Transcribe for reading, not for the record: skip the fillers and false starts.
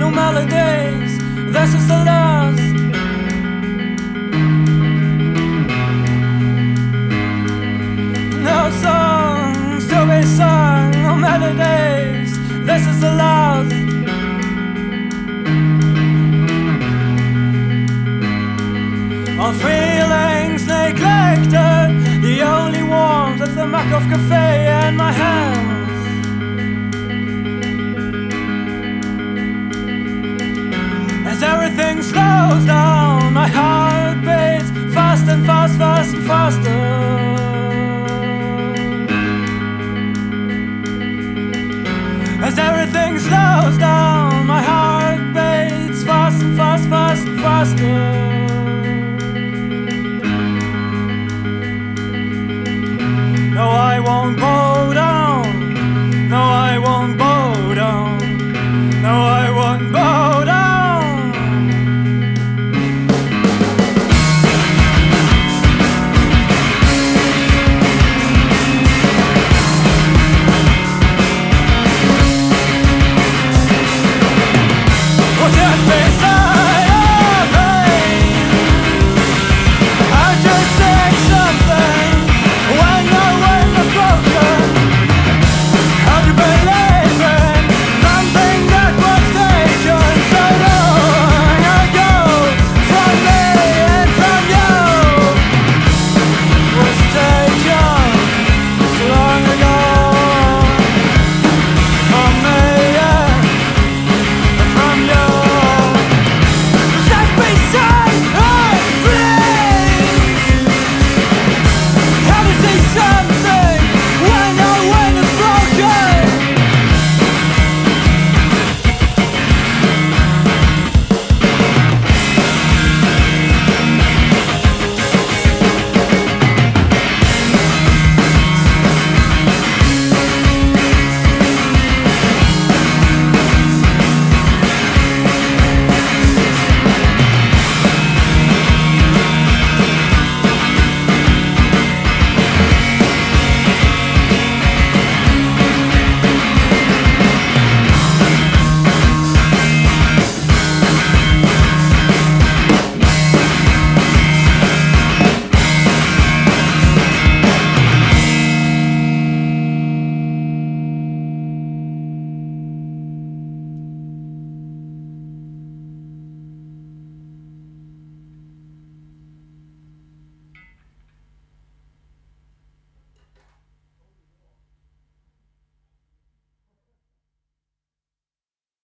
new melodies. This is the last. No songs to be sung, no melodies. This is the last. All feelings neglected, the only warmth is the mug of cafe in my hands. As everything slows down, my heart beats fast and fast, fast and faster. As everything slows down, my heart beats fast and fast, fast and faster.